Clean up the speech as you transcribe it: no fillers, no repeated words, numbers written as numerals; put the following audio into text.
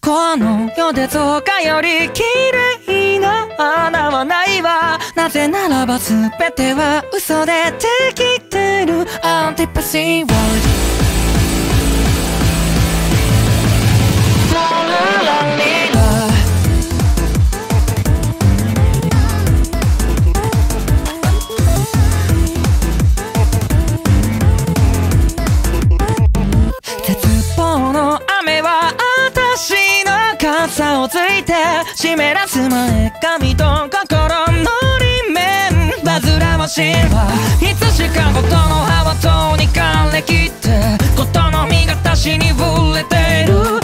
この世で10日より綺麗な花はないわ。なぜならば全ては嘘でできてるアンティパシーワールド。絶望の雨は私の傘をついて湿らす前髪と心の裏面煩わしいわ。いつしかことの葉はとに枯れきってことの実が私に触れている。